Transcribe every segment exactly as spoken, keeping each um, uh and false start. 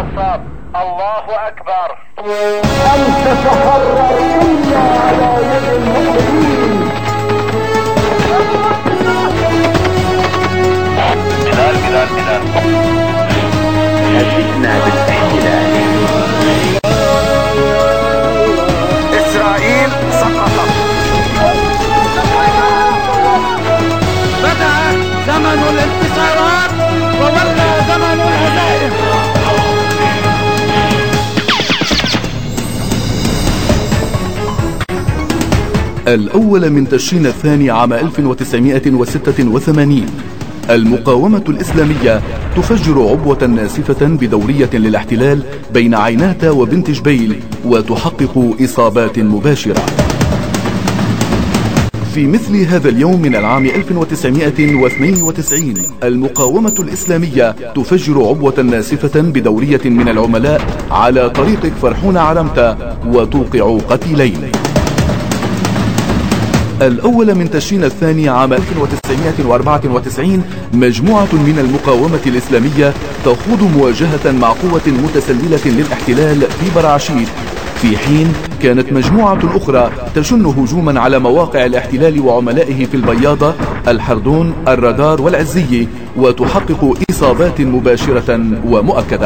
النصاب. الله أكبر. أن تتحرر إلا على يد المؤمنين. بلال بلال بلال هددنا بالاحتلال. إسرائيل سقطت. بدأ زمن الانتصارات وولى زمن الهزائم. الأول من تشرين الثاني عام ألف وتسعمائة وستة وثمانين، المقاومة الإسلامية تفجر عبوة ناسفة بدورية للاحتلال بين عينات وبنت جبيل وتحقق إصابات مباشرة. في مثل هذا اليوم من العام ألف وتسعمائة واثنين وتسعين، المقاومة الإسلامية تفجر عبوة ناسفة بدورية من العملاء على طريق فرحون عرمتة وتوقع قتيلين. الأول من تشرين الثاني عام ألف وتسعمائة وأربعة وتسعين، مجموعة من المقاومة الإسلامية تخوض مواجهة مع قوة متسللة للاحتلال في برعشيت، في حين كانت مجموعة أخرى تشن هجوما على مواقع الاحتلال وعملائه في البياضة، الحردون، الرادار والعزية، وتحقق إصابات مباشرة ومؤكدة.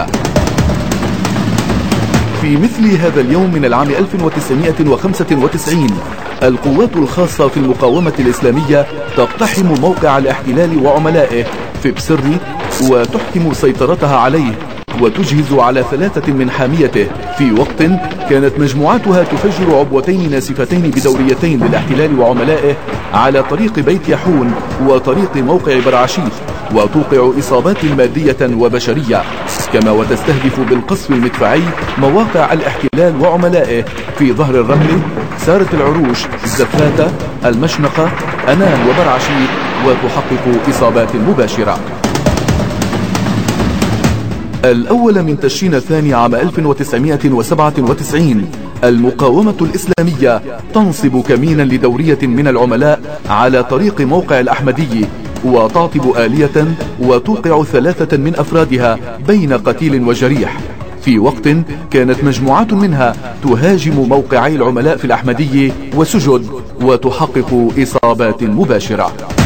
في مثل هذا اليوم من العام ألف وتسعمائة وخمسة وتسعين، القوات الخاصة في المقاومة الإسلامية تقتحم موقع الاحتلال وعملائه في بسري وتحكم سيطرتها عليه وتجهز على ثلاثة من حاميته، في وقت كانت مجموعاتها تفجر عبوتين ناسفتين بدوريتين للاحتلال وعملائه على طريق بيت يحون وطريق موقع برعشيت، وتوقع إصابات مادية وبشرية، كما وتستهدف بالقصف المدفعي مواقع الاحتلال وعملائه في ظهر الرمل، سارة العروش، الزفاتة، المشنقة، أنان وبرعشيت، وتحقق إصابات مباشرة. الأول من تشرين الثاني عام ألف وتسعمائة وسبعة وتسعين، المقاومة الإسلامية تنصب كمينا لدورية من العملاء على طريق موقع الأحمدي وتعطب آلية وتوقع ثلاثة من أفرادها بين قتيل وجريح، في وقت كانت مجموعات منها تهاجم موقعي العملاء في الأحمدي وسجد وتحقق إصابات مباشرة.